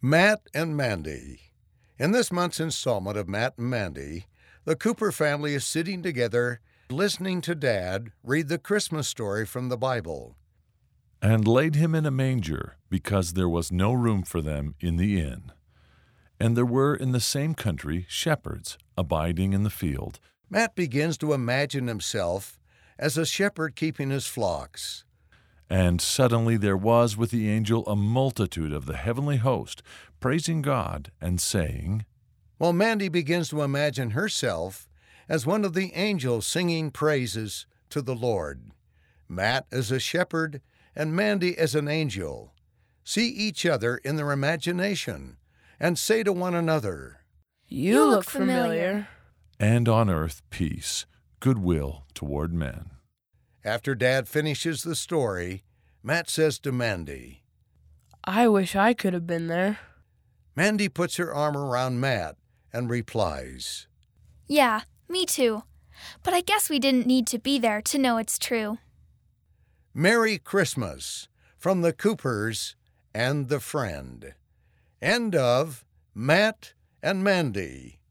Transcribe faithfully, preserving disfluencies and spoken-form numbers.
Matt and Mandy. In this month's installment of Matt and Mandy, the Cooper family is sitting together, listening to Dad read the Christmas story from the Bible. And laid him in a manger, because there was no room for them in the inn. And there were in the same country shepherds abiding in the field. Matt begins to imagine himself as a shepherd keeping his flocks. And suddenly there was with the angel a multitude of the heavenly host, praising God and saying, While Mandy begins to imagine herself as one of the angels singing praises to the Lord. Matt as a shepherd and Mandy as an angel see each other in their imagination and say to one another, You look familiar. And on earth peace, goodwill toward men. After Dad finishes the story, Matt says to Mandy, I wish I could have been there. Mandy puts her arm around Matt and replies, Yeah, me too. But I guess we didn't need to be there to know it's true. Merry Christmas from the Coopers and the Friend. End of Matt and Mandy.